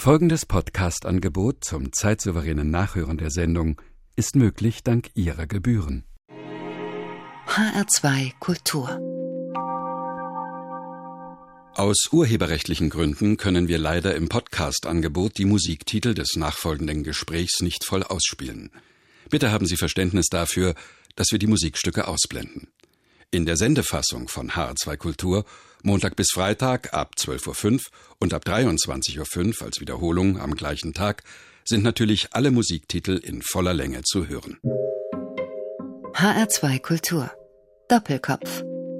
Folgendes Podcast-Angebot zum zeitsouveränen Nachhören der Sendung ist möglich dank Ihrer Gebühren. HR2 Kultur. Aus urheberrechtlichen Gründen können wir leider im Podcast-Angebot die Musiktitel des nachfolgenden Gesprächs nicht voll ausspielen. Bitte haben Sie Verständnis dafür, dass wir die Musikstücke ausblenden. In der Sendefassung von HR2 Kultur Montag bis Freitag ab 12.05 Uhr und ab 23.05 Uhr als Wiederholung am gleichen Tag sind natürlich alle Musiktitel in voller Länge zu hören. HR2 Kultur. Doppelkopf.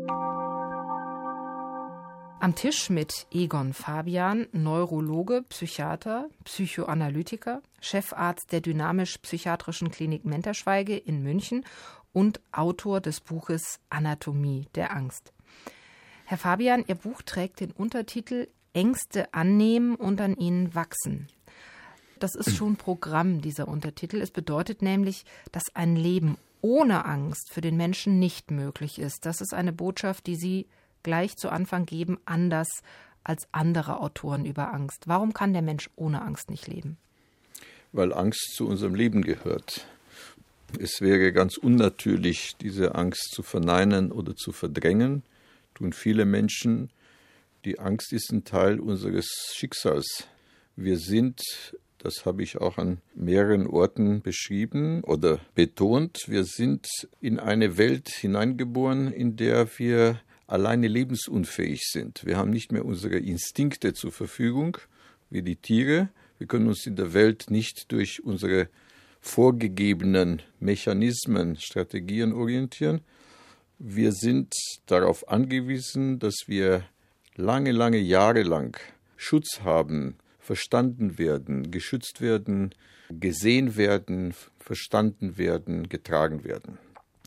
Am Tisch mit Egon Fabian, Neurologe, Psychiater, Psychoanalytiker, Chefarzt der Dynamisch-Psychiatrischen Klinik Menterschweige in München und Autor des Buches Anatomie der Angst. Herr Fabian, Ihr Buch trägt den Untertitel Ängste annehmen und an ihnen wachsen. Das ist schon Programm, dieser Untertitel. Es bedeutet nämlich, dass ein Leben ohne Angst für den Menschen nicht möglich ist. Das ist eine Botschaft, die Sie gleich zu Anfang geben, anders als andere Autoren über Angst. Warum kann der Mensch ohne Angst nicht leben? Weil Angst zu unserem Leben gehört. Es wäre ganz unnatürlich, diese Angst zu verneinen oder zu verdrängen. Tun viele Menschen. Die Angst ist ein Teil unseres Schicksals. Wir sind, das habe ich auch an mehreren Orten beschrieben oder betont, wir sind in eine Welt hineingeboren, in der wir alleine lebensunfähig sind. Wir haben nicht mehr unsere Instinkte zur Verfügung, wie die Tiere. Wir können uns in der Welt nicht durch unsere vorgegebenen Mechanismen, Strategien orientieren. Wir sind darauf angewiesen, dass wir lange Jahre lang Schutz haben, verstanden werden, geschützt werden, gesehen werden, verstanden werden, getragen werden.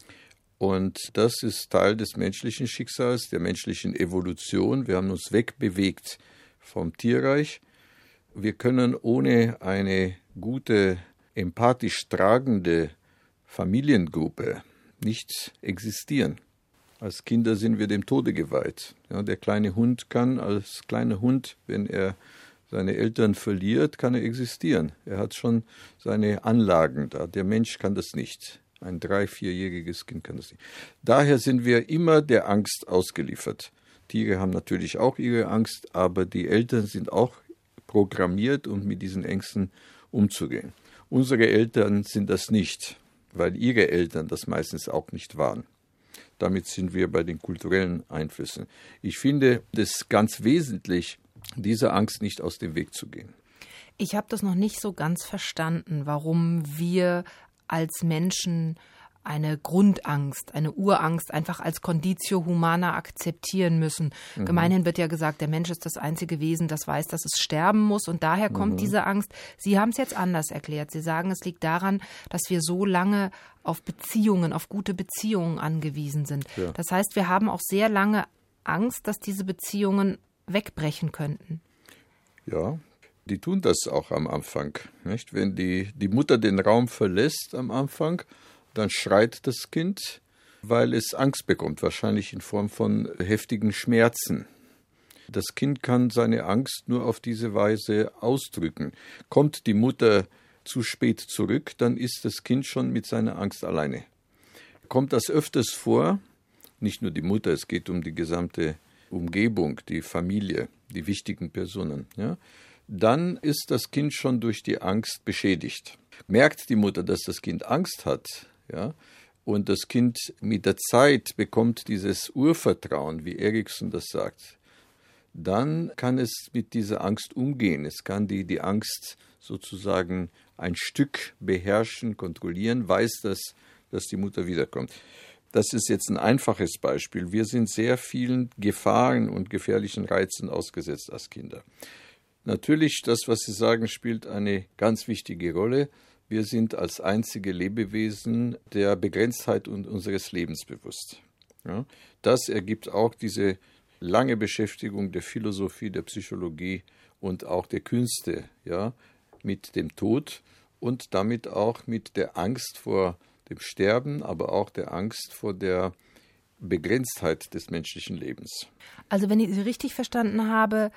Und das ist Teil des menschlichen Schicksals, der menschlichen Evolution. Wir haben uns wegbewegt vom Tierreich. Wir können ohne eine gute, empathisch tragende Familiengruppe nicht existieren. Als Kinder sind wir dem Tode geweiht. Ja, der kleine Hund kann als kleiner Hund, wenn er seine Eltern verliert, kann er existieren. Er hat schon seine Anlagen da. Der Mensch kann das nicht. Ein 3-, 4-jähriges Kind kann das nicht. Daher sind wir immer der Angst ausgeliefert. Tiere haben natürlich auch ihre Angst, aber die Eltern sind auch programmiert, um mit diesen Ängsten umzugehen. Unsere Eltern sind das nicht, weil ihre Eltern das meistens auch nicht waren. Damit sind wir bei den kulturellen Einflüssen. Ich finde es ganz wesentlich, dieser Angst nicht aus dem Weg zu gehen. Ich habe das noch nicht so ganz verstanden, warum wir als Menschen eine Grundangst, eine Urangst einfach als Conditio humana akzeptieren müssen. Gemeinhin wird ja gesagt, der Mensch ist das einzige Wesen, das weiß, dass es sterben muss und daher kommt diese Angst. Sie haben es jetzt anders erklärt. Sie sagen, es liegt daran, dass wir so lange auf Beziehungen, auf gute Beziehungen angewiesen sind. Ja. Das heißt, wir haben auch sehr lange Angst, dass diese Beziehungen wegbrechen könnten. Ja, die tun das auch am Anfang. Nicht? Wenn die Mutter den Raum verlässt am Anfang, dann schreit das Kind, weil es Angst bekommt, wahrscheinlich in Form von heftigen Schmerzen. Das Kind kann seine Angst nur auf diese Weise ausdrücken. Kommt die Mutter zu spät zurück, dann ist das Kind schon mit seiner Angst alleine. Kommt das öfters vor, nicht nur die Mutter, es geht um die gesamte Umgebung, die Familie, die wichtigen Personen, ja, dann ist das Kind schon durch die Angst beschädigt. Merkt die Mutter, dass das Kind Angst hat, ja, und das Kind mit der Zeit bekommt dieses Urvertrauen, wie Erikson das sagt, dann kann es mit dieser Angst umgehen. Es kann die Angst sozusagen ein Stück beherrschen, kontrollieren, weiß, dass die Mutter wiederkommt. Das ist jetzt ein einfaches Beispiel. Wir sind sehr vielen Gefahren und gefährlichen Reizen ausgesetzt als Kinder. Natürlich, das, was Sie sagen, spielt eine ganz wichtige Rolle. Wir sind als einzige Lebewesen der Begrenztheit unseres Lebens bewusst. Ja, das ergibt auch diese lange Beschäftigung der Philosophie, der Psychologie und auch der Künste, ja, mit dem Tod und damit auch mit der Angst vor dem Sterben, aber auch der Angst vor der Begrenztheit des menschlichen Lebens. Also wenn ich Sie richtig verstanden habe,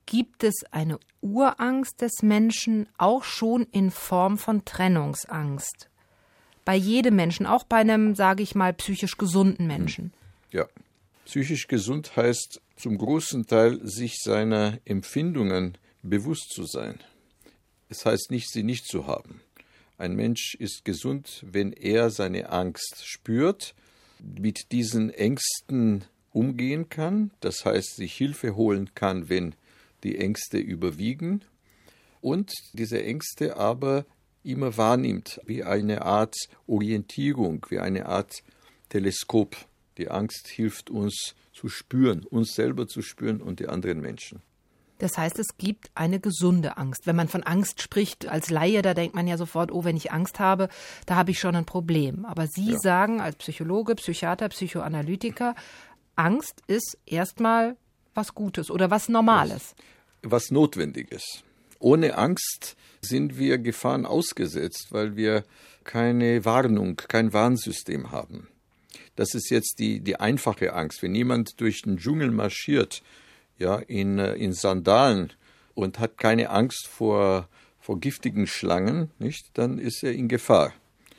Gibt es eine Urangst des Menschen auch schon in Form von Trennungsangst? Bei jedem Menschen, auch bei einem, sage ich mal, psychisch gesunden Menschen. Ja, psychisch gesund heißt zum großen Teil, sich seiner Empfindungen bewusst zu sein. Es heißt nicht, sie nicht zu haben. Ein Mensch ist gesund, wenn er seine Angst spürt, mit diesen Ängsten umgehen kann, das heißt, sich Hilfe holen kann, wenn die Ängste überwiegen und diese Ängste aber immer wahrnimmt, wie eine Art Orientierung, wie eine Art Teleskop. Die Angst hilft uns zu spüren, uns selber zu spüren und die anderen Menschen. Das heißt, es gibt eine gesunde Angst. Wenn man von Angst spricht als Laie, da denkt man ja sofort, oh, wenn ich Angst habe, da habe ich schon ein Problem. Aber Sie sagen als Psychologe, Psychiater, Psychoanalytiker, Angst ist erstmal was Gutes oder was Normales. Was Notwendiges. Ohne Angst sind wir Gefahren ausgesetzt, weil wir keine Warnung, kein Warnsystem haben. Das ist jetzt die einfache Angst. Wenn jemand durch den Dschungel marschiert, ja, in Sandalen und hat keine Angst vor giftigen Schlangen, nicht, dann ist er in Gefahr.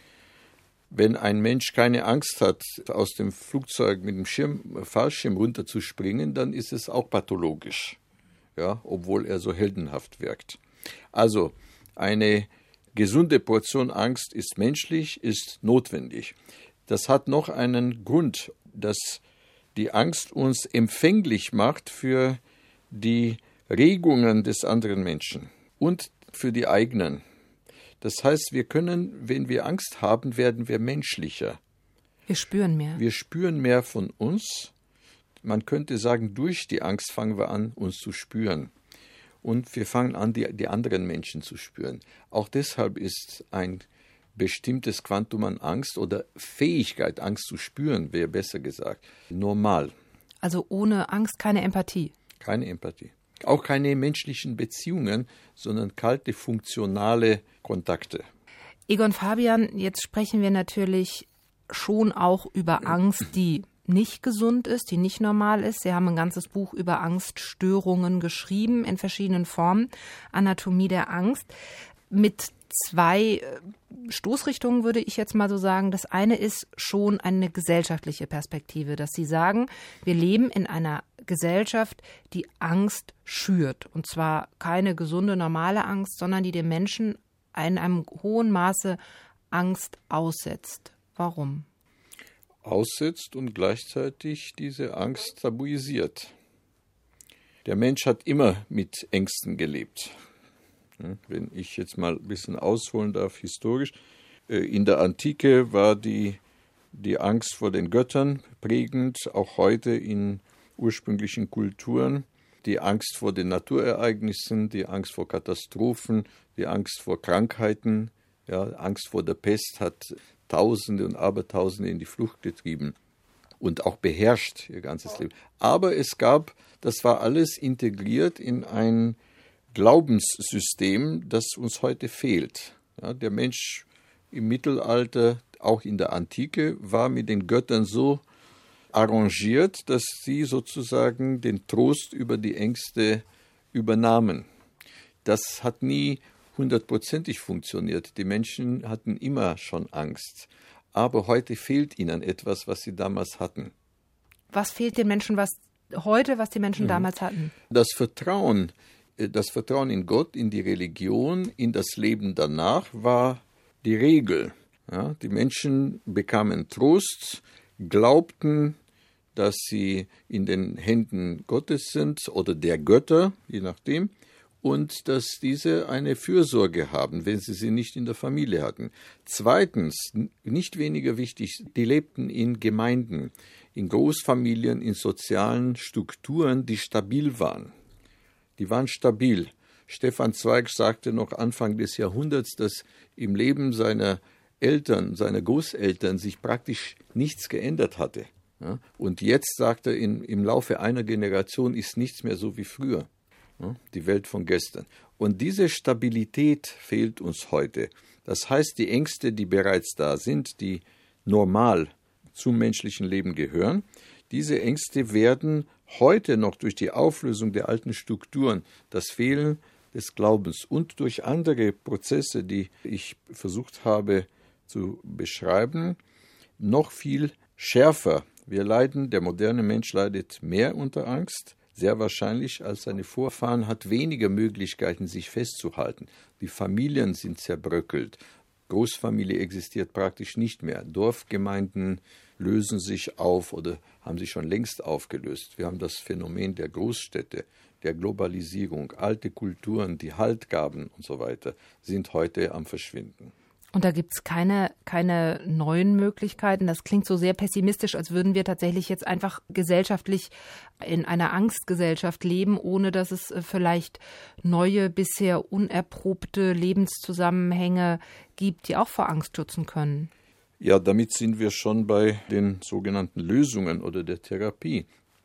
Wenn ein Mensch keine Angst hat, aus dem Flugzeug mit dem Fallschirm runterzuspringen, dann ist es auch pathologisch, ja, obwohl er so heldenhaft wirkt. Also eine gesunde Portion Angst ist menschlich, ist notwendig. Das hat noch einen Grund, dass die Angst uns empfänglich macht für die Regungen des anderen Menschen und für die eigenen. Das heißt, wir können, wenn wir Angst haben, werden wir menschlicher. Wir spüren mehr. Wir spüren mehr von uns. Man könnte sagen, durch die Angst fangen wir an, uns zu spüren. Und wir fangen an, die anderen Menschen zu spüren. Auch deshalb ist ein bestimmtes Quantum an Angst oder Fähigkeit, Angst zu spüren, wäre besser gesagt, normal. Also ohne Angst keine Empathie. Keine Empathie. Auch keine menschlichen Beziehungen, sondern kalte, funktionale Kontakte. Egon Fabian, jetzt sprechen wir natürlich schon auch über Angst, die nicht gesund ist, die nicht normal ist. Sie haben ein ganzes Buch über Angststörungen geschrieben in verschiedenen Formen, Anatomie der Angst, mit 2 Stoßrichtungen, würde ich jetzt mal so sagen. Das eine ist schon eine gesellschaftliche Perspektive, dass Sie sagen, wir leben in einer Gesellschaft, die Angst schürt. Und zwar keine gesunde, normale Angst, sondern die dem Menschen in einem hohen Maße Angst aussetzt. Warum? Aussetzt und gleichzeitig diese Angst tabuisiert. Der Mensch hat immer mit Ängsten gelebt. Wenn ich jetzt mal ein bisschen ausholen darf, historisch, in der Antike war die Angst vor den Göttern prägend, auch heute in ursprünglichen Kulturen, die Angst vor den Naturereignissen, die Angst vor Katastrophen, die Angst vor Krankheiten, ja, Angst vor der Pest hat Tausende und Abertausende in die Flucht getrieben und auch beherrscht ihr ganzes Leben. Aber es gab, das war alles integriert in ein Glaubenssystem, das uns heute fehlt. Ja, der Mensch im Mittelalter, auch in der Antike, war mit den Göttern so arrangiert, dass sie sozusagen den Trost über die Ängste übernahmen. Das hat nie 100%ig funktioniert. Die Menschen hatten immer schon Angst. Aber heute fehlt ihnen etwas, was sie damals hatten. Was fehlt den Menschen was die Menschen damals hatten? Das Vertrauen in Gott, in die Religion, in das Leben danach war die Regel. Ja, die Menschen bekamen Trost, glaubten, dass sie in den Händen Gottes sind oder der Götter, je nachdem, und dass diese eine Fürsorge haben, wenn sie nicht in der Familie hatten. Zweitens, nicht weniger wichtig, die lebten in Gemeinden, in Großfamilien, in sozialen Strukturen, die stabil waren. Die waren stabil. Stefan Zweig sagte noch Anfang des Jahrhunderts, dass im Leben seiner Eltern, seiner Großeltern sich praktisch nichts geändert hatte. Ja? Und jetzt, sagt er, im Laufe einer Generation ist nichts mehr so wie früher. Ja? Die Welt von gestern. Und diese Stabilität fehlt uns heute. Das heißt, die Ängste, die bereits da sind, die normal zum menschlichen Leben gehören, diese Ängste werden heute noch durch die Auflösung der alten Strukturen, das Fehlen des Glaubens und durch andere Prozesse, die ich versucht habe zu beschreiben, noch viel schärfer. Der moderne Mensch leidet mehr unter Angst, sehr wahrscheinlich als seine Vorfahren, hat weniger Möglichkeiten, sich festzuhalten. Die Familien sind zerbröckelt. Großfamilie existiert praktisch nicht mehr. Dorfgemeinden lösen sich auf oder haben sich schon längst aufgelöst. Wir haben das Phänomen der Großstädte, der Globalisierung. Alte Kulturen, die Halt gaben und so weiter, sind heute am Verschwinden. Und da gibt es keine neuen Möglichkeiten. Das klingt so sehr pessimistisch, als würden wir tatsächlich jetzt einfach gesellschaftlich in einer Angstgesellschaft leben, ohne dass es vielleicht neue, bisher unerprobte Lebenszusammenhänge gibt, die auch vor Angst schützen können. Ja, damit sind wir schon bei den sogenannten Lösungen oder der Therapie.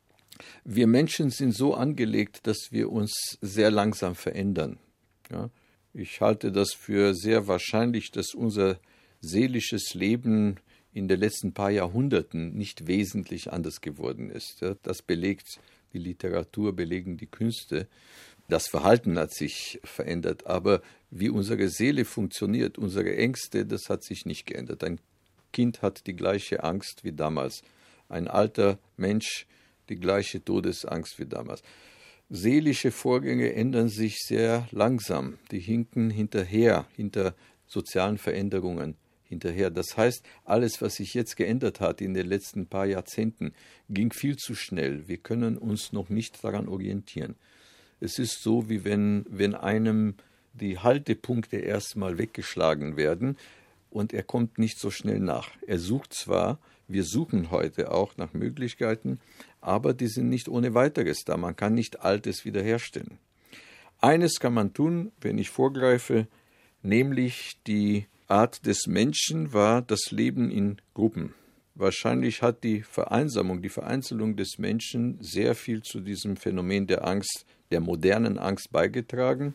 Wir Menschen sind so angelegt, dass wir uns sehr langsam verändern. Ja? Ich halte das für sehr wahrscheinlich, dass unser seelisches Leben in den letzten paar Jahrhunderten nicht wesentlich anders geworden ist. Das belegt die Literatur, belegen die Künste. Das Verhalten hat sich verändert, aber wie unsere Seele funktioniert, unsere Ängste, das hat sich nicht geändert. Ein Kind hat die gleiche Angst wie damals. Ein alter Mensch die gleiche Todesangst wie damals. Seelische Vorgänge ändern sich sehr langsam. Die hinken hinterher, hinter sozialen Veränderungen hinterher. Das heißt, alles, was sich jetzt geändert hat in den letzten paar Jahrzehnten, ging viel zu schnell. Wir können uns noch nicht daran orientieren. Es ist so, wie wenn einem die Haltepunkte erstmal weggeschlagen werden und er kommt nicht so schnell nach. Er sucht zwar, wir suchen heute auch nach Möglichkeiten, aber die sind nicht ohne Weiteres da. Man kann nicht Altes wiederherstellen. Eines kann man tun, wenn ich vorgreife, nämlich die Art des Menschen war das Leben in Gruppen. Wahrscheinlich hat die Vereinzelung des Menschen sehr viel zu diesem Phänomen der Angst, der modernen Angst beigetragen.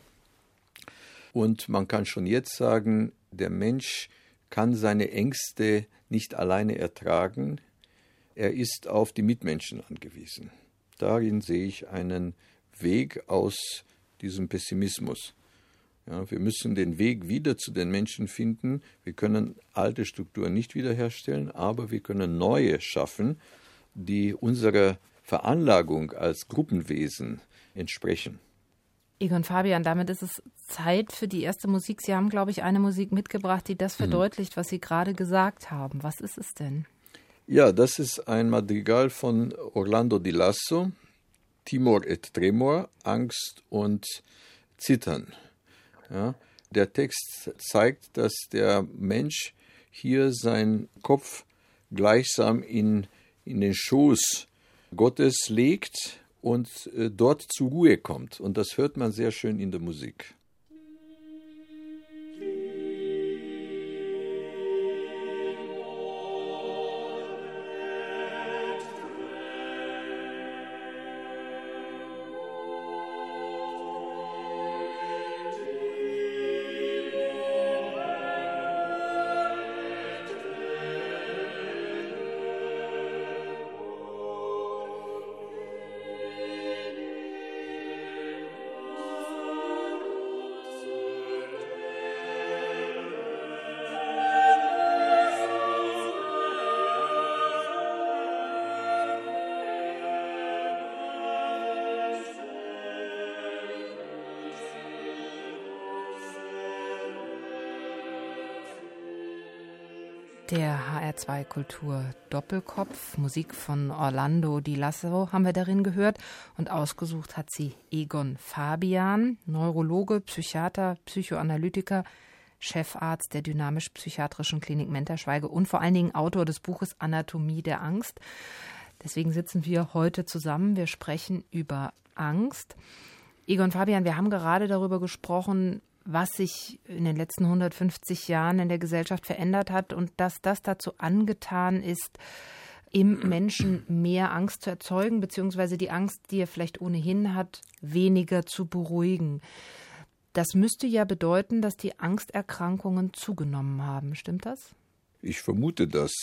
Und man kann schon jetzt sagen, der Mensch kann seine Ängste nicht alleine ertragen. Er ist auf die Mitmenschen angewiesen. Darin sehe ich einen Weg aus diesem Pessimismus. Ja, wir müssen den Weg wieder zu den Menschen finden. Wir können alte Strukturen nicht wiederherstellen, aber wir können neue schaffen, die unserer Veranlagung als Gruppenwesen entsprechen. Egon Fabian, damit ist es Zeit für die erste Musik. Sie haben, glaube ich, eine Musik mitgebracht, die das verdeutlicht, was Sie gerade gesagt haben. Was ist es denn? Ja, das ist ein Madrigal von Orlando di Lasso, Timor et Tremor, Angst und Zittern. Ja, der Text zeigt, dass der Mensch hier seinen Kopf gleichsam in den Schoß Gottes legt und dort zur Ruhe kommt. Und das hört man sehr schön in der Musik. Der HR2 Kultur Doppelkopf, Musik von Orlando di Lasso haben wir darin gehört und ausgesucht hat sie Egon Fabian, Neurologe, Psychiater, Psychoanalytiker, Chefarzt der Dynamisch-Psychiatrischen Klinik Menterschweige und vor allen Dingen Autor des Buches Anatomie der Angst. Deswegen sitzen wir heute zusammen, wir sprechen über Angst. Egon Fabian, wir haben gerade darüber gesprochen, was sich in den letzten 150 Jahren in der Gesellschaft verändert hat und dass das dazu angetan ist, im Menschen mehr Angst zu erzeugen, beziehungsweise die Angst, die er vielleicht ohnehin hat, weniger zu beruhigen. Das müsste ja bedeuten, dass die Angsterkrankungen zugenommen haben. Stimmt das? Ich vermute das.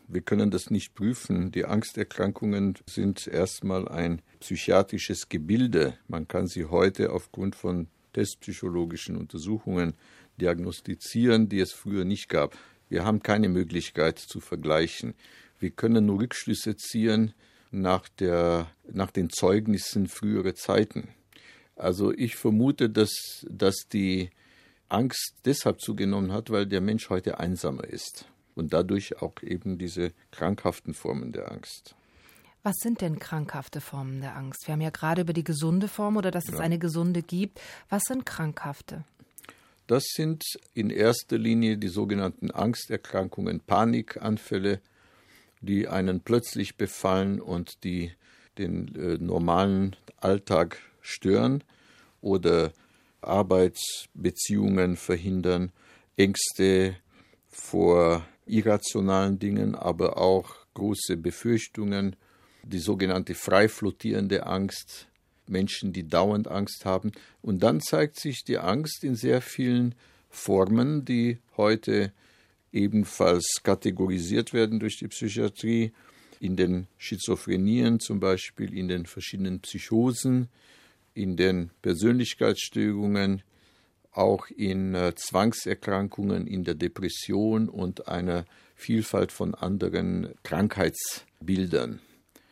Wir können das nicht prüfen. Die Angsterkrankungen sind erstmal ein psychiatrisches Gebilde. Man kann sie heute aufgrund von testpsychologischen Untersuchungen diagnostizieren, die es früher nicht gab. Wir haben keine Möglichkeit zu vergleichen. Wir können nur Rückschlüsse ziehen nach den Zeugnissen früherer Zeiten. Also ich vermute, dass die Angst deshalb zugenommen hat, weil der Mensch heute einsamer ist. Und dadurch auch eben diese krankhaften Formen der Angst. Was sind denn krankhafte Formen der Angst? Wir haben ja gerade über die gesunde Form oder dass es eine gesunde gibt. Was sind krankhafte? Das sind in erster Linie die sogenannten Angsterkrankungen, Panikanfälle, die einen plötzlich befallen und die den normalen Alltag stören oder Arbeitsbeziehungen verhindern, Ängste vor irrationalen Dingen, aber auch große Befürchtungen, die sogenannte frei flottierende Angst, Menschen, die dauernd Angst haben. Und dann zeigt sich die Angst in sehr vielen Formen, die heute ebenfalls kategorisiert werden durch die Psychiatrie, in den Schizophrenien zum Beispiel, in den verschiedenen Psychosen, in den Persönlichkeitsstörungen, auch in Zwangserkrankungen, in der Depression und einer Vielfalt von anderen Krankheitsbildern.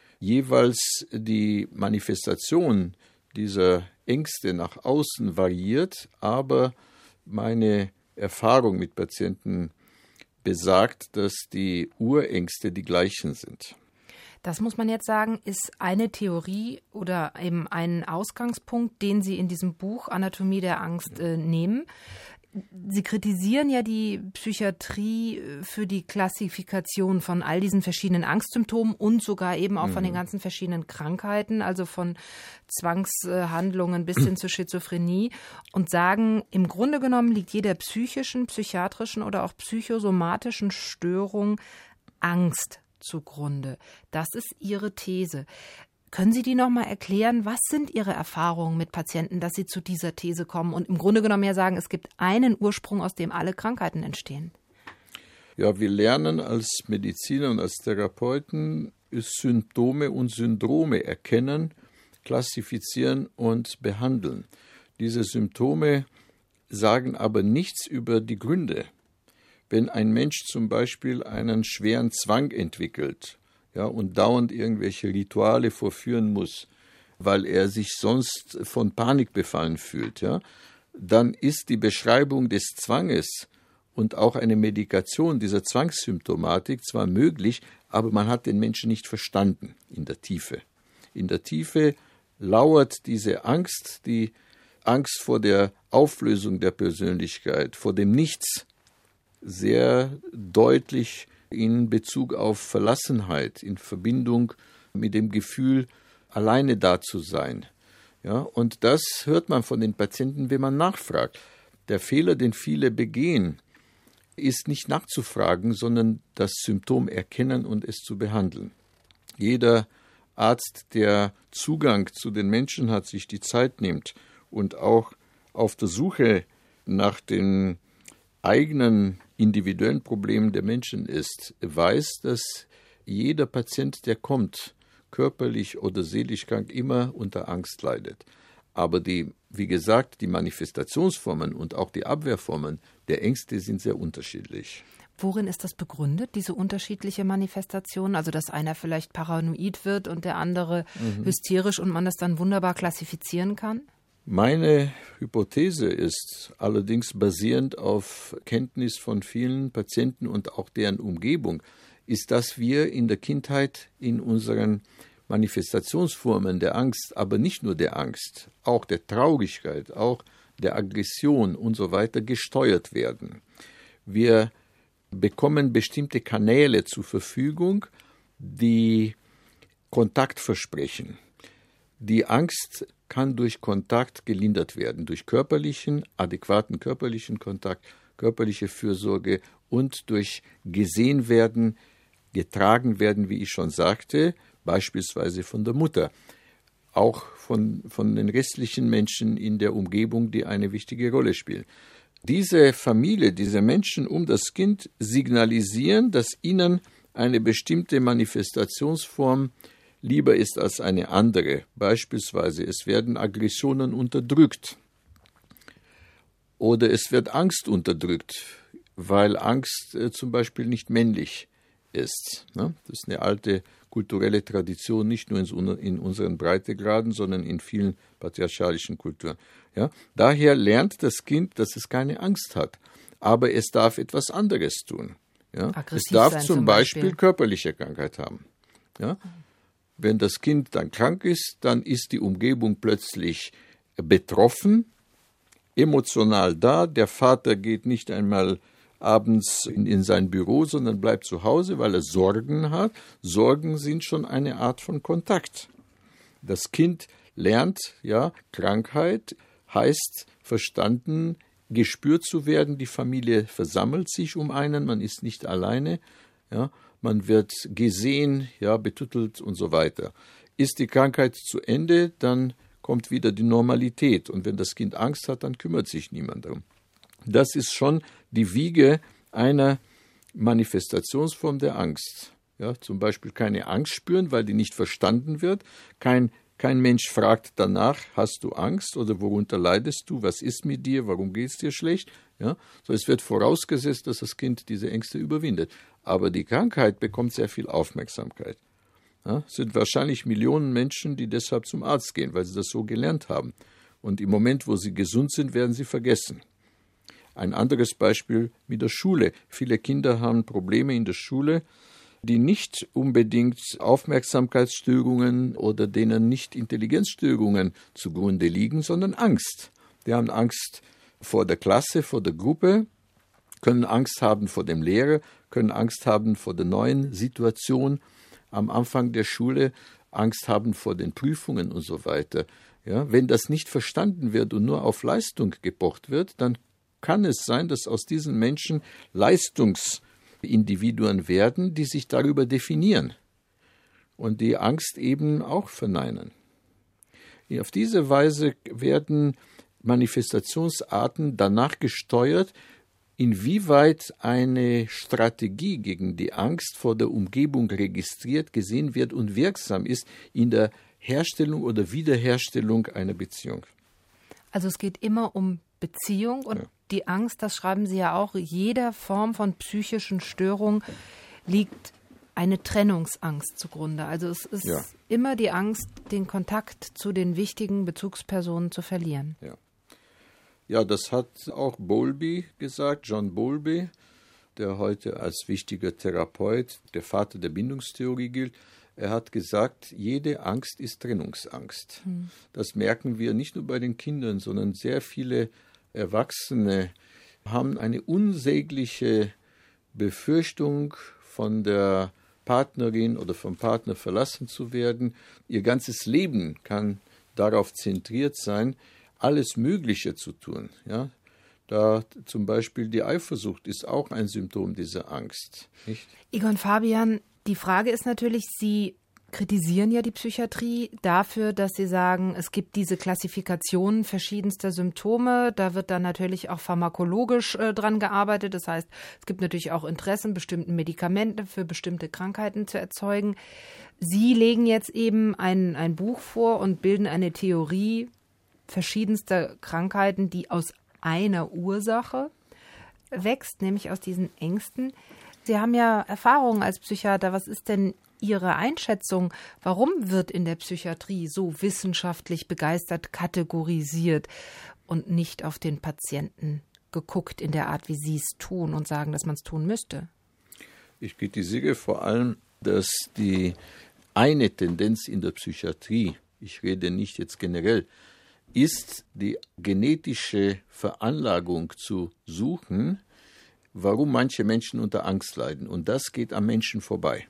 Jeweils die Manifestation dieser Ängste nach außen variiert, aber meine Erfahrung mit Patienten besagt, dass die Urängste die gleichen sind. Das muss man jetzt sagen, ist eine Theorie oder eben ein Ausgangspunkt, den Sie in diesem Buch Anatomie der Angst nehmen. Sie kritisieren ja die Psychiatrie für die Klassifikation von all diesen verschiedenen Angstsymptomen und sogar eben auch von den ganzen verschiedenen Krankheiten, also von Zwangshandlungen bis hin zur Schizophrenie und sagen, im Grunde genommen liegt jeder psychischen, psychiatrischen oder auch psychosomatischen Störung Angst zugrunde. Das ist Ihre These. Können Sie die nochmal erklären? Was sind Ihre Erfahrungen mit Patienten, dass sie zu dieser These kommen und im Grunde genommen ja sagen, es gibt einen Ursprung, aus dem alle Krankheiten entstehen? Ja, wir lernen als Mediziner und als Therapeuten Symptome und Syndrome erkennen, klassifizieren und behandeln. Diese Symptome sagen aber nichts über die Gründe. Wenn ein Mensch zum Beispiel einen schweren Zwang entwickelt, und dauernd irgendwelche Rituale vorführen muss, weil er sich sonst von Panik befallen fühlt, dann ist die Beschreibung des Zwanges und auch eine Medikation dieser Zwangssymptomatik zwar möglich, aber man hat den Menschen nicht verstanden in der Tiefe. In der Tiefe lauert diese Angst, die Angst vor der Auflösung der Persönlichkeit, vor dem Nichts, sehr deutlich in Bezug auf Verlassenheit, in Verbindung mit dem Gefühl, alleine da zu sein. Und das hört man von den Patienten, wenn man nachfragt. Der Fehler, den viele begehen, ist nicht nachzufragen, sondern das Symptom erkennen und es zu behandeln. Jeder Arzt, der Zugang zu den Menschen hat, sich die Zeit nimmt und auch auf der Suche nach den eigenen individuellen Problemen der Menschen ist, weiß, dass jeder Patient, der kommt, körperlich oder seelisch krank, immer unter Angst leidet. Aber wie gesagt, die Manifestationsformen und auch die Abwehrformen der Ängste sind sehr unterschiedlich. Worin ist das begründet, diese unterschiedliche Manifestation? Also, dass einer vielleicht paranoid wird und der andere hysterisch und man das dann wunderbar klassifizieren kann? Meine Hypothese ist allerdings basierend auf Kenntnis von vielen Patienten und auch deren Umgebung, ist, dass wir in der Kindheit in unseren Manifestationsformen der Angst, aber nicht nur der Angst, auch der Traurigkeit, auch der Aggression und so weiter gesteuert werden. Wir bekommen bestimmte Kanäle zur Verfügung, die Kontakt versprechen. Die Angst kann durch Kontakt gelindert werden, durch adäquaten körperlichen Kontakt, körperliche Fürsorge und durch gesehen werden, getragen werden, wie ich schon sagte, beispielsweise von der Mutter, auch von den restlichen Menschen in der Umgebung, die eine wichtige Rolle spielen. Diese Familie, diese Menschen um das Kind signalisieren, dass ihnen eine bestimmte Manifestationsform lieber ist als eine andere. Beispielsweise, es werden Aggressionen unterdrückt oder es wird Angst unterdrückt, weil Angst zum Beispiel nicht männlich ist. Das ist eine alte kulturelle Tradition, nicht nur in unseren Breitegraden, sondern in vielen patriarchalischen Kulturen. Ja? Daher lernt das Kind, dass es keine Angst hat, aber es darf etwas anderes tun. Ja? Es darf zum Beispiel körperliche Krankheit haben. Ja? Wenn das Kind dann krank ist, dann ist die Umgebung plötzlich betroffen, emotional da. Der Vater geht nicht einmal abends in sein Büro, sondern bleibt zu Hause, weil er Sorgen hat. Sorgen sind schon eine Art von Kontakt. Das Kind lernt, ja, Krankheit heißt verstanden, gespürt zu werden. Die Familie versammelt sich um einen, man ist nicht alleine, ja, man wird gesehen, ja, betüttelt und so weiter. Ist die Krankheit zu Ende, dann kommt wieder die Normalität. Und wenn das Kind Angst hat, dann kümmert sich niemand darum. Das ist schon die Wiege einer Manifestationsform der Angst. Ja, zum Beispiel keine Angst spüren, weil die nicht verstanden wird. Kein Mensch fragt danach, hast du Angst oder worunter leidest du, was ist mit dir, warum geht es dir schlecht? Ja, so es wird vorausgesetzt, dass das Kind diese Ängste überwindet. Aber die Krankheit bekommt sehr viel Aufmerksamkeit. Ja, es sind wahrscheinlich Millionen Menschen, die deshalb zum Arzt gehen, weil sie das so gelernt haben. Und im Moment, wo sie gesund sind, werden sie vergessen. Ein anderes Beispiel mit der Schule. Viele Kinder haben Probleme in der Schule, die nicht unbedingt Aufmerksamkeitsstörungen oder denen nicht Intelligenzstörungen zugrunde liegen, sondern Angst. Die haben Angst vor der Klasse, vor der Gruppe, können Angst haben vor dem Lehrer, können Angst haben vor der neuen Situation am Anfang der Schule, Angst haben vor den Prüfungen und so weiter. Ja, wenn das nicht verstanden wird und nur auf Leistung gepocht wird, dann kann es sein, dass aus diesen Menschen Leistungsindividuen werden, die sich darüber definieren und die Angst eben auch verneinen. Auf diese Weise werden Manifestationsarten danach gesteuert, inwieweit eine Strategie gegen die Angst vor der Umgebung registriert, gesehen wird und wirksam ist in der Herstellung oder Wiederherstellung einer Beziehung. Also es geht immer um Beziehung und die Angst, das schreiben Sie ja auch, jeder Form von psychischen Störung liegt eine Trennungsangst zugrunde. Also es ist immer die Angst, den Kontakt zu den wichtigen Bezugspersonen zu verlieren. Ja, das hat auch Bowlby gesagt, John Bowlby, der heute als wichtiger Therapeut, der Vater der Bindungstheorie gilt. Er hat gesagt, jede Angst ist Trennungsangst. Das merken wir nicht nur bei den Kindern, sondern sehr viele Erwachsene haben eine unsägliche Befürchtung, von der Partnerin oder vom Partner verlassen zu werden. Ihr ganzes Leben kann darauf zentriert sein, alles Mögliche zu tun. Ja? Da zum Beispiel die Eifersucht ist auch ein Symptom dieser Angst. Nicht? Egon Fabian, die Frage ist natürlich, Sie kritisieren ja die Psychiatrie dafür, dass Sie sagen, es gibt diese Klassifikation verschiedenster Symptome. Da wird dann natürlich auch pharmakologisch dran gearbeitet. Das heißt, es gibt natürlich auch Interessen, bestimmte Medikamente für bestimmte Krankheiten zu erzeugen. Sie legen jetzt eben ein Buch vor und bilden eine Theorie verschiedenster Krankheiten, die aus einer Ursache wächst, nämlich aus diesen Ängsten. Sie haben ja Erfahrungen als Psychiater. Was ist denn Ihre Einschätzung? Warum wird in der Psychiatrie so wissenschaftlich begeistert kategorisiert und nicht auf den Patienten geguckt in der Art, wie Sie es tun und sagen, dass man es tun müsste? Ich kritisiere vor allem, dass die eine Tendenz in der Psychiatrie, ich rede nicht jetzt generell, ist die genetische Veranlagung zu suchen, warum manche Menschen unter Angst leiden. Und das geht am Menschen vorbei.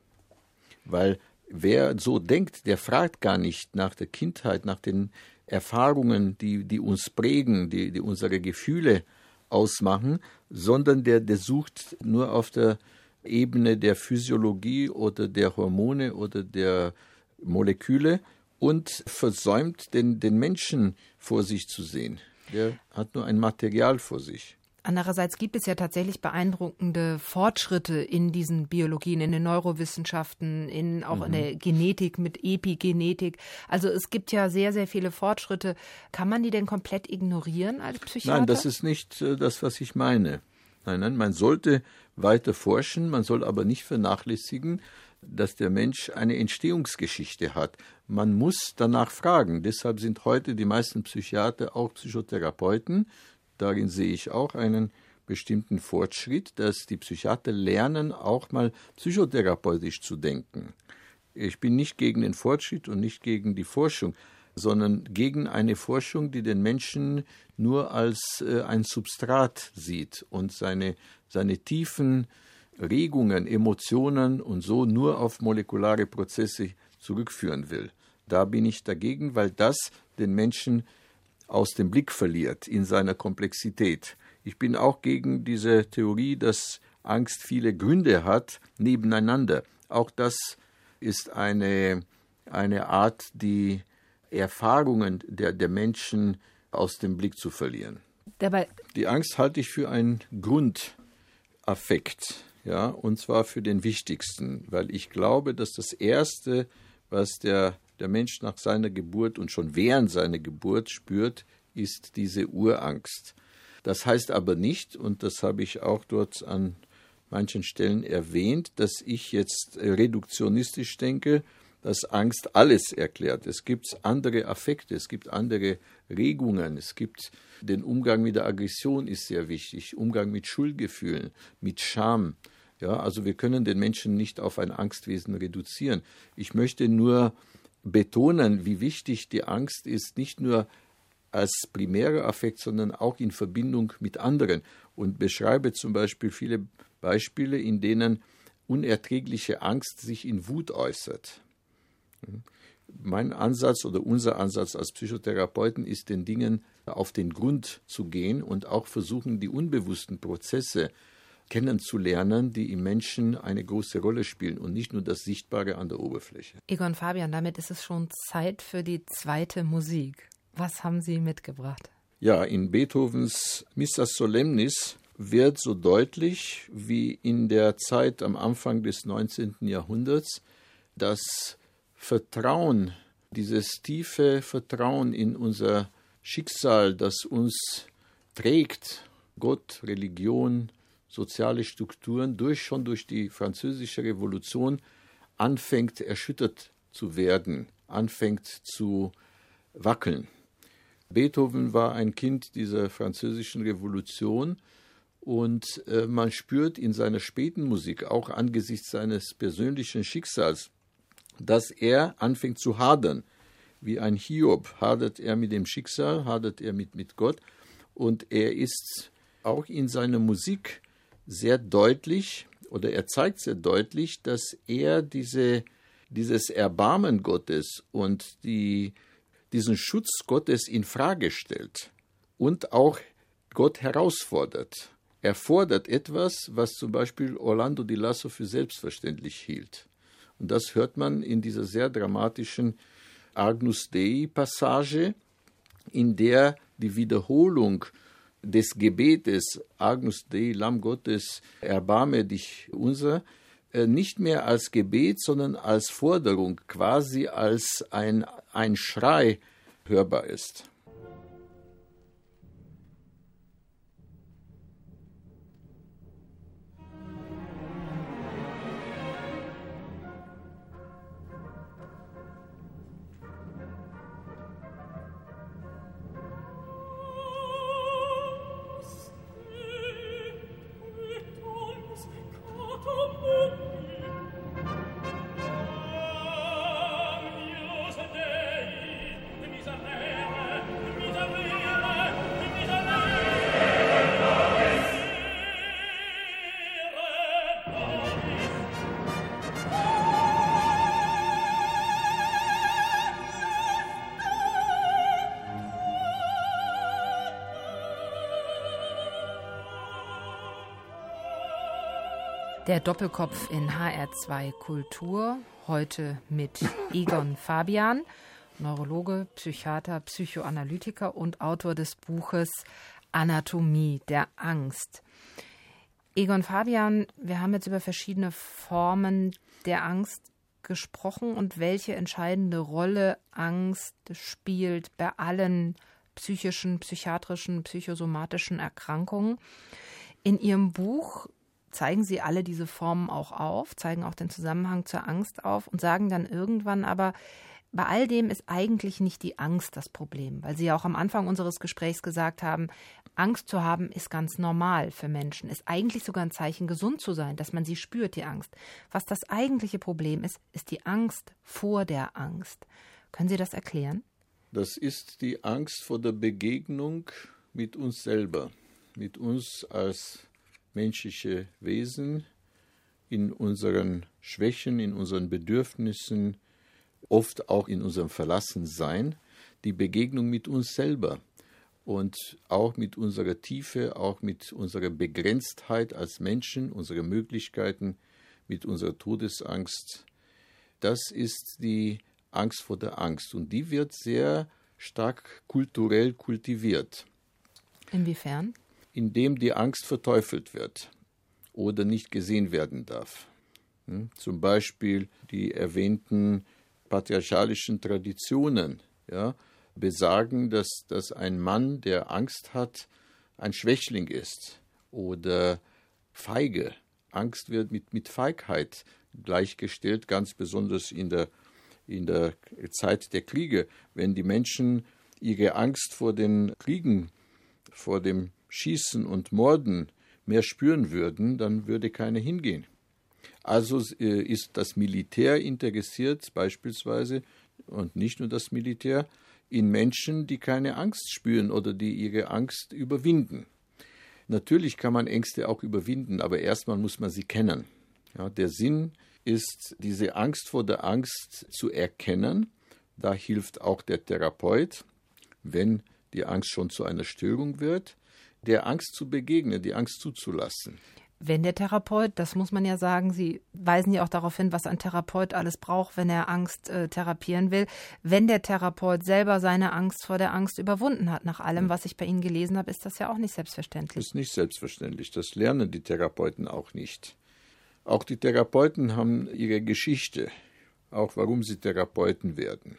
Weil wer so denkt, der fragt gar nicht nach der Kindheit, nach den Erfahrungen, die uns prägen, die unsere Gefühle ausmachen, sondern der sucht nur auf der Ebene der Physiologie oder der Hormone oder der Moleküle und versäumt, den Menschen vor sich zu sehen. Der hat nur ein Material vor sich. Andererseits gibt es ja tatsächlich beeindruckende Fortschritte in diesen Biologien, in den Neurowissenschaften, auch in der Genetik mit Epigenetik. Also es gibt ja sehr, sehr viele Fortschritte. Kann man die denn komplett ignorieren als Psychiater? Nein, das ist nicht das, was ich meine. Nein, man sollte weiter forschen, man soll aber nicht vernachlässigen, dass der Mensch eine Entstehungsgeschichte hat. Man muss danach fragen. Deshalb sind heute die meisten Psychiater auch Psychotherapeuten. Darin sehe ich auch einen bestimmten Fortschritt, dass die Psychiater lernen, auch mal psychotherapeutisch zu denken. Ich bin nicht gegen den Fortschritt und nicht gegen die Forschung, sondern gegen eine Forschung, die den Menschen nur als ein Substrat sieht und seine tiefen Regungen, Emotionen und so nur auf molekulare Prozesse zurückführen will. Da bin ich dagegen, weil das den Menschen aus dem Blick verliert in seiner Komplexität. Ich bin auch gegen diese Theorie, dass Angst viele Gründe hat, nebeneinander. Auch das ist eine Art, die Erfahrungen der Menschen aus dem Blick zu verlieren. Die Angst halte ich für einen Grundaffekt, ja, und zwar für den wichtigsten, weil ich glaube, dass das Erste, was der Mensch nach seiner Geburt und schon während seiner Geburt spürt, ist diese Urangst. Das heißt aber nicht, und das habe ich auch dort an manchen Stellen erwähnt, dass ich jetzt reduktionistisch denke, dass Angst alles erklärt. Es gibt andere Affekte, es gibt andere Regungen, es gibt den Umgang mit der Aggression ist sehr wichtig, Umgang mit Schuldgefühlen, mit Scham. Ja, also wir können den Menschen nicht auf ein Angstwesen reduzieren. Ich möchte nur betonen, wie wichtig die Angst ist, nicht nur als primärer Affekt, sondern auch in Verbindung mit anderen. Und beschreibe zum Beispiel viele Beispiele, in denen unerträgliche Angst sich in Wut äußert. Mein Ansatz oder unser Ansatz als Psychotherapeuten ist, den Dingen auf den Grund zu gehen und auch versuchen, die unbewussten Prozesse kennenzulernen, die im Menschen eine große Rolle spielen und nicht nur das Sichtbare an der Oberfläche. Egon Fabian, damit ist es schon Zeit für die zweite Musik. Was haben Sie mitgebracht? Ja, in Beethovens Missa Solemnis wird so deutlich wie in der Zeit am Anfang des 19. Jahrhunderts das Vertrauen, dieses tiefe Vertrauen in unser Schicksal, das uns trägt, Gott, Religion, soziale Strukturen, schon durch die Französische Revolution anfängt erschüttert zu werden, anfängt zu wackeln. Beethoven war ein Kind dieser Französischen Revolution und man spürt in seiner späten Musik, auch angesichts seines persönlichen Schicksals, dass er anfängt zu hadern. Wie ein Hiob hadert er mit dem Schicksal, hadert er mit Gott. Und er ist auch in seiner Musik sehr deutlich, oder er zeigt sehr deutlich, dass er dieses Erbarmen Gottes und diesen Schutz Gottes in Frage stellt und auch Gott herausfordert. Er fordert etwas, was zum Beispiel Orlando di Lasso für selbstverständlich hielt. Und das hört man in dieser sehr dramatischen Agnus Dei-Passage, in der die Wiederholung des Gebetes Agnus Dei, Lamm Gottes, erbarme dich unser, nicht mehr als Gebet, sondern als Forderung, quasi als ein Schrei hörbar ist. Der Doppelkopf in HR2 Kultur, heute mit Egon Fabian, Neurologe, Psychiater, Psychoanalytiker und Autor des Buches Anatomie der Angst. Egon Fabian, wir haben jetzt über verschiedene Formen der Angst gesprochen und welche entscheidende Rolle Angst spielt bei allen psychischen, psychiatrischen, psychosomatischen Erkrankungen. In Ihrem Buch zeigen Sie alle diese Formen auch auf, zeigen auch den Zusammenhang zur Angst auf und sagen dann irgendwann aber, bei all dem ist eigentlich nicht die Angst das Problem, weil Sie ja auch am Anfang unseres Gesprächs gesagt haben, Angst zu haben ist ganz normal für Menschen, ist eigentlich sogar ein Zeichen, gesund zu sein, dass man sie spürt, die Angst. Was das eigentliche Problem ist, ist die Angst vor der Angst. Können Sie das erklären? Das ist die Angst vor der Begegnung mit uns selber, mit uns als menschliche Wesen, in unseren Schwächen, in unseren Bedürfnissen, oft auch in unserem Verlassensein, die Begegnung mit uns selber und auch mit unserer Tiefe, auch mit unserer Begrenztheit als Menschen, unsere Möglichkeiten, mit unserer Todesangst. Das ist die Angst vor der Angst und die wird sehr stark kulturell kultiviert. Inwiefern? Indem die Angst verteufelt wird oder nicht gesehen werden darf. Zum Beispiel die erwähnten patriarchalischen Traditionen besagen, dass ein Mann, der Angst hat, ein Schwächling ist oder feige. Angst wird mit Feigheit gleichgestellt, ganz besonders in der Zeit der Kriege. Wenn die Menschen ihre Angst vor den Kriegen, vor dem Schießen und Morden mehr spüren würden, dann würde keiner hingehen. Also ist das Militär interessiert beispielsweise, und nicht nur das Militär, in Menschen, die keine Angst spüren oder die ihre Angst überwinden. Natürlich kann man Ängste auch überwinden, aber erstmal muss man sie kennen. Ja, der Sinn ist, diese Angst vor der Angst zu erkennen. Da hilft auch der Therapeut, wenn die Angst schon zu einer Störung wird, der Angst zu begegnen, die Angst zuzulassen. Wenn der Therapeut, das muss man ja sagen, Sie weisen ja auch darauf hin, was ein Therapeut alles braucht, wenn er Angst therapieren will. Wenn der Therapeut selber seine Angst vor der Angst überwunden hat, nach allem, was ich bei Ihnen gelesen habe, ist das ja auch nicht selbstverständlich. Das ist nicht selbstverständlich. Das lernen die Therapeuten auch nicht. Auch die Therapeuten haben ihre Geschichte, auch warum sie Therapeuten werden.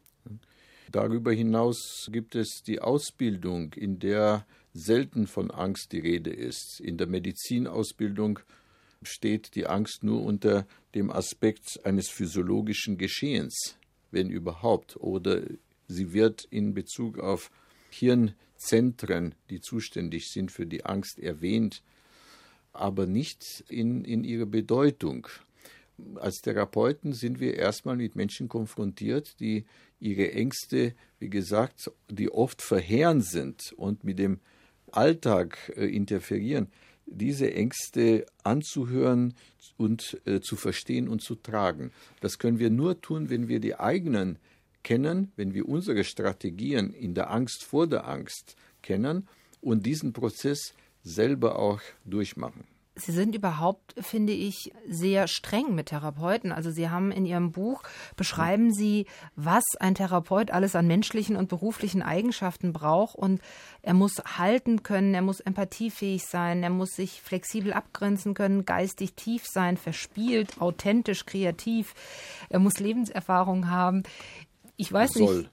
Darüber hinaus gibt es die Ausbildung, in der selten von Angst die Rede ist. In der Medizinausbildung steht die Angst nur unter dem Aspekt eines physiologischen Geschehens, wenn überhaupt. Oder sie wird in Bezug auf Hirnzentren, die zuständig sind für die Angst, erwähnt, aber nicht in ihrer Bedeutung. Als Therapeuten sind wir erstmal mit Menschen konfrontiert, die ihre Ängste, wie gesagt, die oft verheerend sind und mit dem Alltag interferieren, diese Ängste anzuhören und zu verstehen und zu tragen. Das können wir nur tun, wenn wir die eigenen kennen, wenn wir unsere Strategien in der Angst vor der Angst kennen und diesen Prozess selber auch durchmachen. Sie sind überhaupt, finde ich, sehr streng mit Therapeuten. Also Sie haben in Ihrem Buch, beschreiben Sie, was ein Therapeut alles an menschlichen und beruflichen Eigenschaften braucht. Und er muss halten können, er muss empathiefähig sein, er muss sich flexibel abgrenzen können, geistig tief sein, verspielt, authentisch, kreativ. Er muss Lebenserfahrung haben. Ich weiß nicht.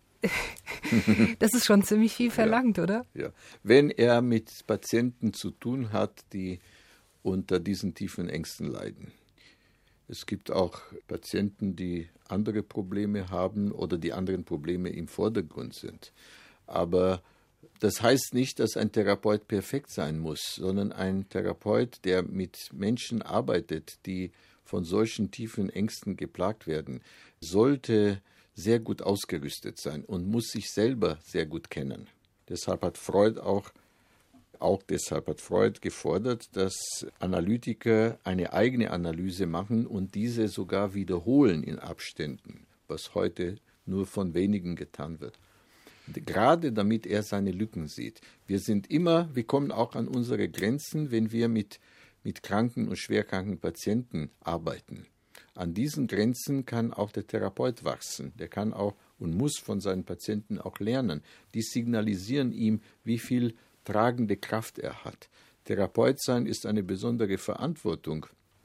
Das ist schon ziemlich viel verlangt, ja, oder? Ja. Wenn er mit Patienten zu tun hat, die unter diesen tiefen Ängsten leiden. Es gibt auch Patienten, die andere Probleme haben oder die anderen Probleme im Vordergrund sind. Aber das heißt nicht, dass ein Therapeut perfekt sein muss, sondern ein Therapeut, der mit Menschen arbeitet, die von solchen tiefen Ängsten geplagt werden, sollte sehr gut ausgerüstet sein und muss sich selber sehr gut kennen. Deshalb hat Freud gefordert, dass Analytiker eine eigene Analyse machen und diese sogar wiederholen in Abständen, was heute nur von wenigen getan wird. Gerade damit er seine Lücken sieht. Wir kommen auch an unsere Grenzen, wenn wir mit kranken und schwerkranken Patienten arbeiten. An diesen Grenzen kann auch der Therapeut wachsen. Der kann auch und muss von seinen Patienten auch lernen. Die signalisieren ihm, wie viel tragende Kraft er hat. Therapeut sein ist eine besondere Verantwortung,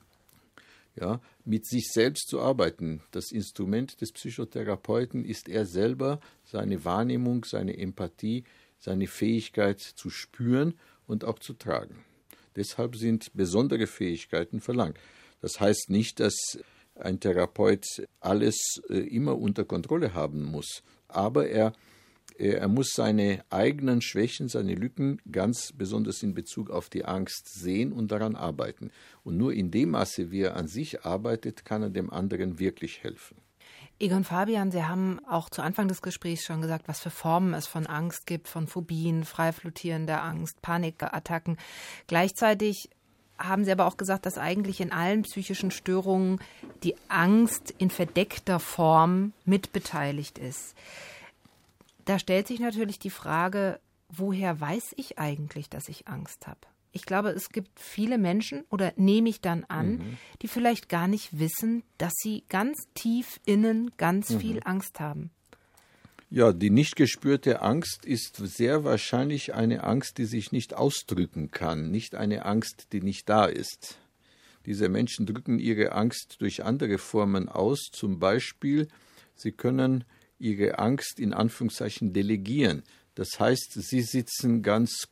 ja, mit sich selbst zu arbeiten. Das Instrument des Psychotherapeuten ist er selber, seine Wahrnehmung, seine Empathie, seine Fähigkeit zu spüren und auch zu tragen. Deshalb sind besondere Fähigkeiten verlangt. Das heißt nicht, dass ein Therapeut alles immer unter Kontrolle haben muss, aber er muss seine eigenen Schwächen, seine Lücken ganz besonders in Bezug auf die Angst sehen und daran arbeiten. Und nur in dem Maße, wie er an sich arbeitet, kann er dem anderen wirklich helfen. Egon Fabian, Sie haben auch zu Anfang des Gesprächs schon gesagt, was für Formen es von Angst gibt, von Phobien, frei flottierender Angst, Panikattacken. Gleichzeitig haben Sie aber auch gesagt, dass eigentlich in allen psychischen Störungen die Angst in verdeckter Form mitbeteiligt ist. Da stellt sich natürlich die Frage, woher weiß ich eigentlich, dass ich Angst habe? Ich glaube, es gibt viele Menschen, oder nehme ich dann an, die vielleicht gar nicht wissen, dass sie ganz tief innen ganz viel Angst haben. Ja, die nicht gespürte Angst ist sehr wahrscheinlich eine Angst, die sich nicht ausdrücken kann, nicht eine Angst, die nicht da ist. Diese Menschen drücken ihre Angst durch andere Formen aus, zum Beispiel, sie können ihre Angst in Anführungszeichen delegieren. Das heißt, sie sitzen ganz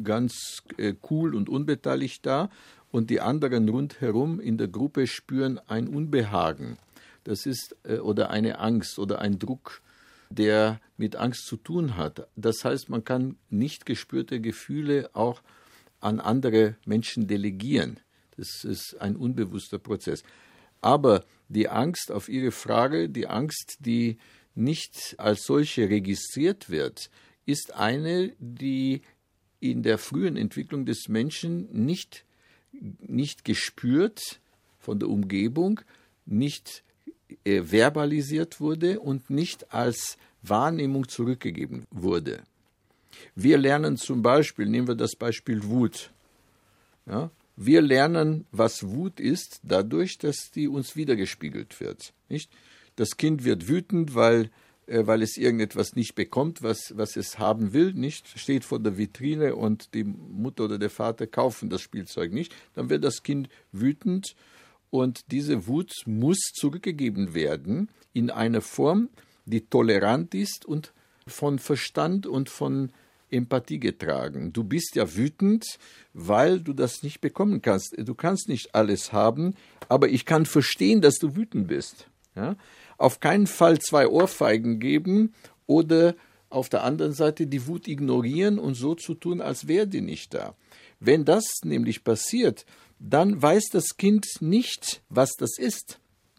cool und unbeteiligt da und die anderen rundherum in der Gruppe spüren ein Unbehagen. Das ist oder eine Angst oder ein Druck, der mit Angst zu tun hat. Das heißt, man kann nicht gespürte Gefühle auch an andere Menschen delegieren. Das ist ein unbewusster Prozess. Aber die Angst, auf Ihre Frage, die Angst, die nicht als solche registriert wird, ist eine, die in der frühen Entwicklung des Menschen nicht gespürt von der Umgebung, nicht verbalisiert wurde und nicht als Wahrnehmung zurückgegeben wurde. Wir lernen zum Beispiel, nehmen wir das Beispiel Wut. Ja, wir lernen, was Wut ist, dadurch, dass die uns wiedergespiegelt wird. Nicht? Das Kind wird wütend, weil es irgendetwas nicht bekommt, was es haben will, nicht, steht vor der Vitrine und die Mutter oder der Vater kaufen das Spielzeug nicht, dann wird das Kind wütend und diese Wut muss zurückgegeben werden in einer Form, die tolerant ist und von Verstand und von Empathie getragen. Du bist ja wütend, weil du das nicht bekommen kannst. Du kannst nicht alles haben, aber ich kann verstehen, dass du wütend bist. Ja? Auf keinen Fall 2 Ohrfeigen geben oder auf der anderen Seite die Wut ignorieren und so zu tun, als wäre die nicht da. Wenn das nämlich passiert, dann weiß das Kind nicht, was das ist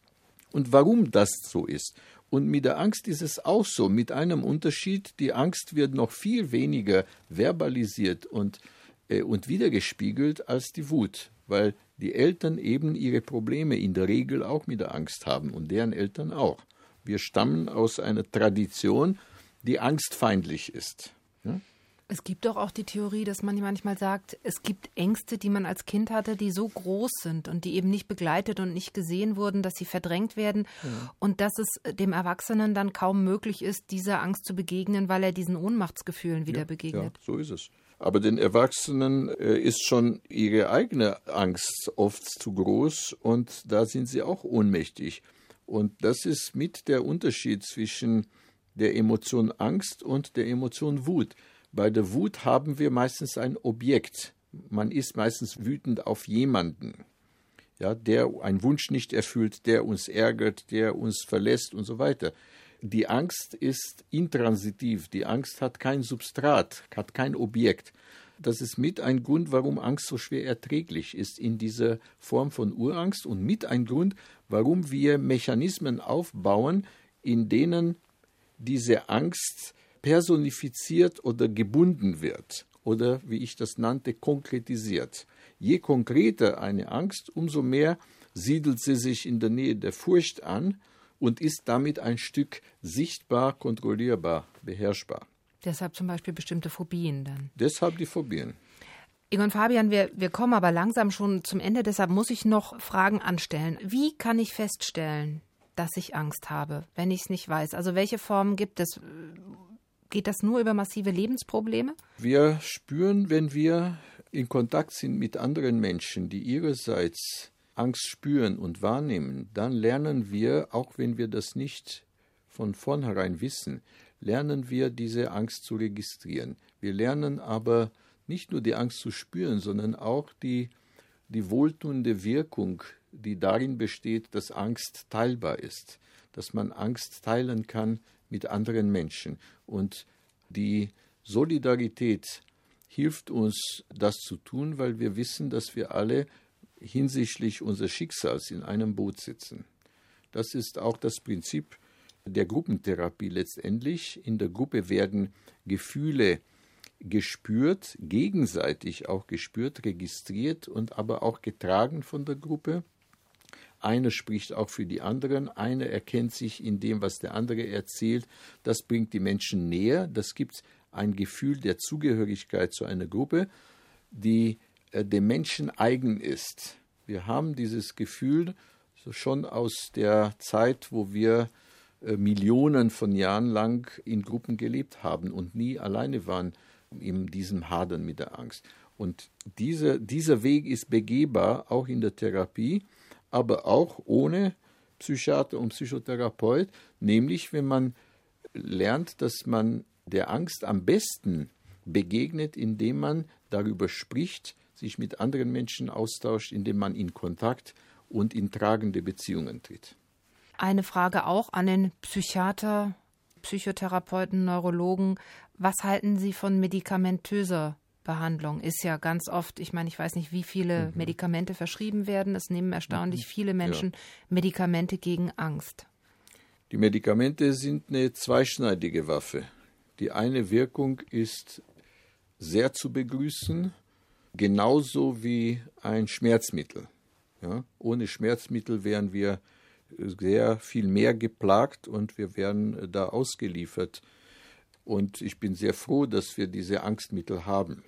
und warum das so ist. Und mit der Angst ist es auch so, mit einem Unterschied, die Angst wird noch viel weniger verbalisiert und wiedergespiegelt als die Wut, weil die Eltern eben ihre Probleme in der Regel auch mit der Angst haben und deren Eltern auch. Wir stammen aus einer Tradition, die angstfeindlich ist. Ja? Es gibt doch auch die Theorie, dass man manchmal sagt, es gibt Ängste, die man als Kind hatte, die so groß sind und die eben nicht begleitet und nicht gesehen wurden, dass sie verdrängt werden und dass es dem Erwachsenen dann kaum möglich ist, dieser Angst zu begegnen, weil er diesen Ohnmachtsgefühlen wieder begegnet. Ja, so ist es. Aber den Erwachsenen ist schon ihre eigene Angst oft zu groß und da sind sie auch ohnmächtig. Und das ist mit der Unterschied zwischen der Emotion Angst und der Emotion Wut. Bei der Wut haben wir meistens ein Objekt. Man ist meistens wütend auf jemanden, ja, der einen Wunsch nicht erfüllt, der uns ärgert, der uns verlässt und so weiter. Die Angst ist intransitiv. Die Angst hat kein Substrat, hat kein Objekt. Das ist mit ein Grund, warum Angst so schwer erträglich ist in dieser Form von Urangst und mit ein Grund, warum wir Mechanismen aufbauen, in denen diese Angst personifiziert oder gebunden wird oder, wie ich das nannte, konkretisiert. Je konkreter eine Angst, umso mehr siedelt sie sich in der Nähe der Furcht an und ist damit ein Stück sichtbar, kontrollierbar, beherrschbar. Deshalb zum Beispiel bestimmte Phobien dann. Deshalb die Phobien. Egon Fabian, wir kommen aber langsam schon zum Ende, deshalb muss ich noch Fragen anstellen. Wie kann ich feststellen, dass ich Angst habe, wenn ich es nicht weiß? Also welche Formen gibt es? Geht das nur über massive Lebensprobleme? Wir spüren, wenn wir in Kontakt sind mit anderen Menschen, die ihrerseits Angst spüren und wahrnehmen, dann lernen wir, auch wenn wir das nicht von vornherein wissen, lernen wir diese Angst zu registrieren. Wir lernen aber nicht nur die Angst zu spüren, sondern auch die wohltuende Wirkung, die darin besteht, dass Angst teilbar ist, dass man Angst teilen kann mit anderen Menschen. Und die Solidarität hilft uns, das zu tun, weil wir wissen, dass wir alle hinsichtlich unseres Schicksals in einem Boot sitzen. Das ist auch das Prinzip der Gruppentherapie letztendlich. In der Gruppe werden Gefühle gespürt, gegenseitig auch gespürt, registriert und aber auch getragen von der Gruppe. Einer spricht auch für die anderen, einer erkennt sich in dem, was der andere erzählt. Das bringt die Menschen näher, das gibt ein Gefühl der Zugehörigkeit zu einer Gruppe, die dem Menschen eigen ist. Wir haben dieses Gefühl schon aus der Zeit, wo wir Millionen von Jahren lang in Gruppen gelebt haben und nie alleine waren in diesem Hadern mit der Angst. Und dieser Weg ist begehbar, auch in der Therapie, aber auch ohne Psychiater und Psychotherapeut, nämlich wenn man lernt, dass man der Angst am besten begegnet, indem man darüber spricht, sich mit anderen Menschen austauscht, indem man in Kontakt und in tragende Beziehungen tritt. Eine Frage auch an den Psychiater, Psychotherapeuten, Neurologen. Was halten Sie von medikamentöser Behandlung? Ist ja ganz oft, ich weiß nicht, wie viele Medikamente verschrieben werden. Es nehmen erstaunlich viele Menschen Medikamente gegen Angst. Die Medikamente sind eine zweischneidige Waffe. Die eine Wirkung ist sehr zu begrüßen, genauso wie ein Schmerzmittel. Ja? Ohne Schmerzmittel wären wir sehr viel mehr geplagt und wir wären da ausgeliefert. Und ich bin sehr froh, dass wir diese Angstmittel haben.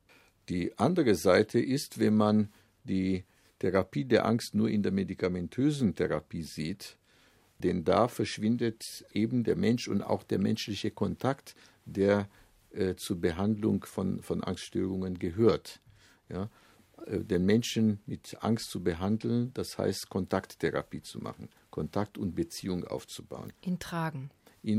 Die andere Seite ist, wenn man die Therapie der Angst nur in der medikamentösen Therapie sieht, denn da verschwindet eben der Mensch und auch der menschliche Kontakt, der zur Behandlung von Angststörungen gehört. Ja? Den Menschen mit Angst zu behandeln, das heißt Kontakttherapie zu machen, Kontakt und Beziehung aufzubauen. Ihn tragen.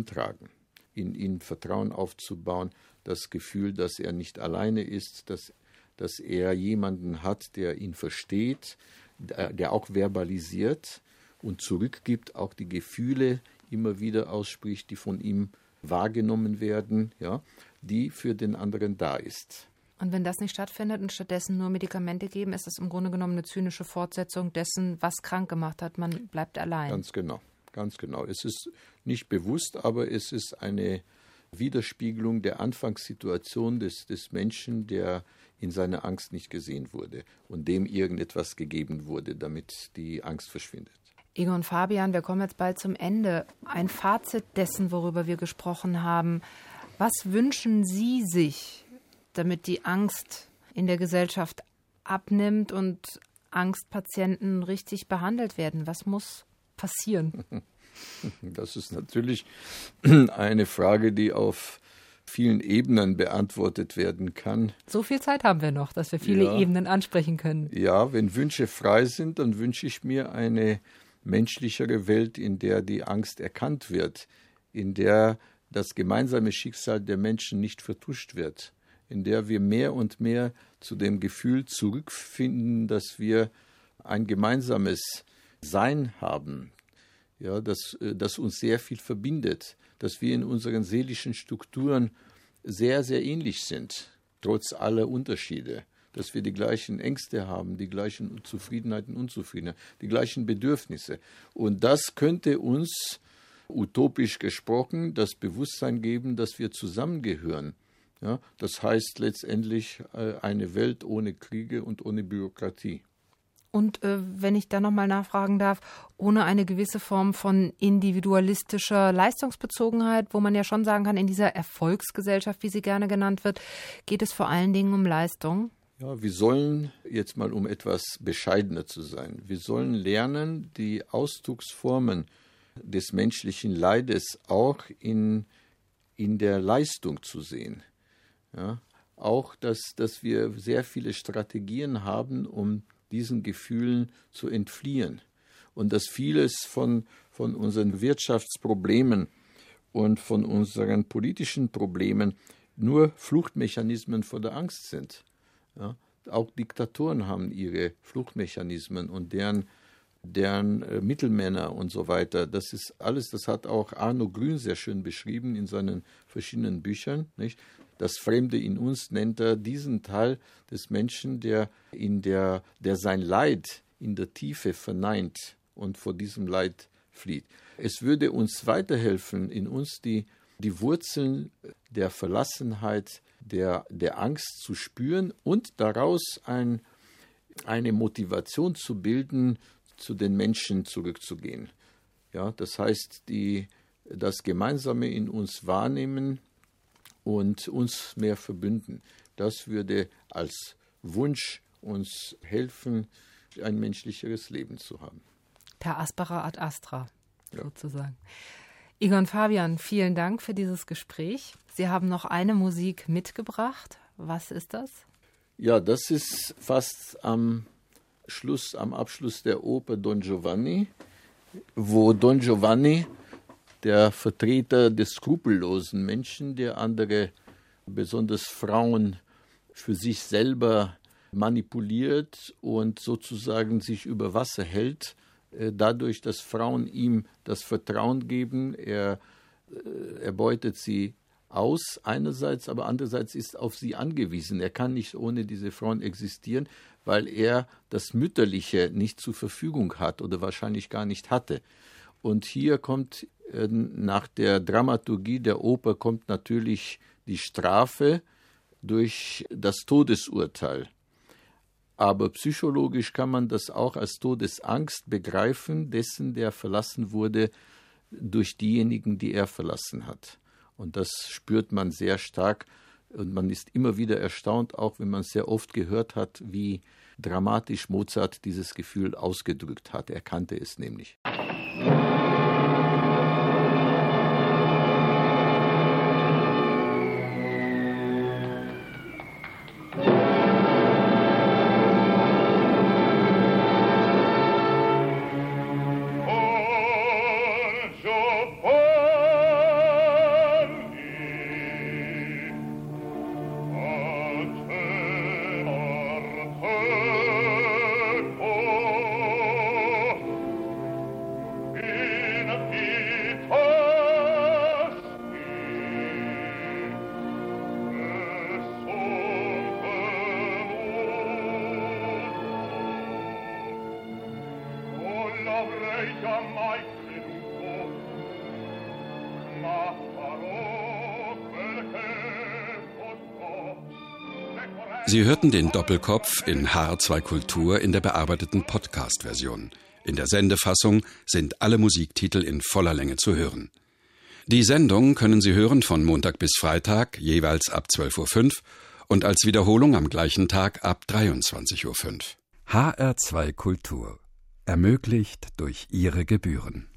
In Vertrauen aufzubauen, das Gefühl, dass er nicht alleine ist, dass er jemanden hat, der ihn versteht, der auch verbalisiert und zurückgibt, auch die Gefühle immer wieder ausspricht, die von ihm wahrgenommen werden, ja, die für den anderen da ist. Und wenn das nicht stattfindet und stattdessen nur Medikamente geben, ist es im Grunde genommen eine zynische Fortsetzung dessen, was krank gemacht hat. Man bleibt allein. Ganz genau. Es ist nicht bewusst, aber es ist eine Widerspiegelung der Anfangssituation des Menschen, der in seiner Angst nicht gesehen wurde und dem irgendetwas gegeben wurde, damit die Angst verschwindet. Egon Fabian, wir kommen jetzt bald zum Ende. Ein Fazit dessen, worüber wir gesprochen haben. Was wünschen Sie sich, damit die Angst in der Gesellschaft abnimmt und Angstpatienten richtig behandelt werden? Was muss passieren? Das ist natürlich eine Frage, die auf vielen Ebenen beantwortet werden kann. So viel Zeit haben wir noch, dass wir viele Ebenen ansprechen können. Ja, wenn Wünsche frei sind, dann wünsche ich mir eine menschlichere Welt, in der die Angst erkannt wird, in der das gemeinsame Schicksal der Menschen nicht vertuscht wird, in der wir mehr und mehr zu dem Gefühl zurückfinden, dass wir ein gemeinsames Sein haben, ja, das uns sehr viel verbindet, dass wir in unseren seelischen Strukturen sehr, sehr ähnlich sind, trotz aller Unterschiede, dass wir die gleichen Ängste haben, die gleichen Zufriedenheiten, Unzufriedenheiten, die gleichen Bedürfnisse. Und das könnte uns, utopisch gesprochen, das Bewusstsein geben, dass wir zusammengehören. Ja, das heißt letztendlich eine Welt ohne Kriege und ohne Bürokratie. Und wenn ich da nochmal nachfragen darf, ohne eine gewisse Form von individualistischer Leistungsbezogenheit, wo man ja schon sagen kann, in dieser Erfolgsgesellschaft, wie sie gerne genannt wird, geht es vor allen Dingen um Leistung? Ja, wir sollen, jetzt mal um etwas bescheidener zu sein, wir sollen lernen, die Ausdrucksformen des menschlichen Leides auch in in der Leistung zu sehen. Ja? Auch, dass wir sehr viele Strategien haben, um diesen Gefühlen zu entfliehen. Und dass vieles von unseren Wirtschaftsproblemen und von unseren politischen Problemen nur Fluchtmechanismen vor der Angst sind. Ja? Auch Diktatoren haben ihre Fluchtmechanismen und deren Mittelmänner und so weiter. Das ist alles, das hat auch Arno Grün sehr schön beschrieben in seinen verschiedenen Büchern. Nicht? Das Fremde in uns nennt er diesen Teil des Menschen, der sein Leid in der Tiefe verneint und vor diesem Leid flieht. Es würde uns weiterhelfen, in uns die Wurzeln der Verlassenheit, der Angst zu spüren und daraus eine Motivation zu bilden, zu den Menschen zurückzugehen. Ja, das heißt, das Gemeinsame in uns wahrnehmen und uns mehr verbünden. Das würde als Wunsch uns helfen, ein menschlicheres Leben zu haben. Per aspera ad astra, sozusagen. Egon Fabian, vielen Dank für dieses Gespräch. Sie haben noch eine Musik mitgebracht. Was ist das? Ja, das ist fast am Abschluss der Oper Don Giovanni, wo Don Giovanni, der Vertreter des skrupellosen Menschen, der andere, besonders Frauen, für sich selber manipuliert und sozusagen sich über Wasser hält, dadurch, dass Frauen ihm das Vertrauen geben. Er beutet sie aus einerseits, aber andererseits ist auf sie angewiesen. Er kann nicht ohne diese Frauen existieren, weil er das Mütterliche nicht zur Verfügung hat oder wahrscheinlich gar nicht hatte. Und hier kommt nach der Dramaturgie der Oper kommt natürlich die Strafe durch das Todesurteil. Aber psychologisch kann man das auch als Todesangst begreifen, dessen, der verlassen wurde durch diejenigen, die er verlassen hat. Und das spürt man sehr stark und man ist immer wieder erstaunt, auch wenn man sehr oft gehört hat, wie dramatisch Mozart dieses Gefühl ausgedrückt hat. Er kannte es nämlich. Sie hörten den Doppelkopf in HR2 Kultur in der bearbeiteten Podcast-Version. In der Sendefassung sind alle Musiktitel in voller Länge zu hören. Die Sendung können Sie hören von Montag bis Freitag, jeweils ab 12.05 Uhr und als Wiederholung am gleichen Tag ab 23.05 Uhr. HR2 Kultur. Ermöglicht durch Ihre Gebühren.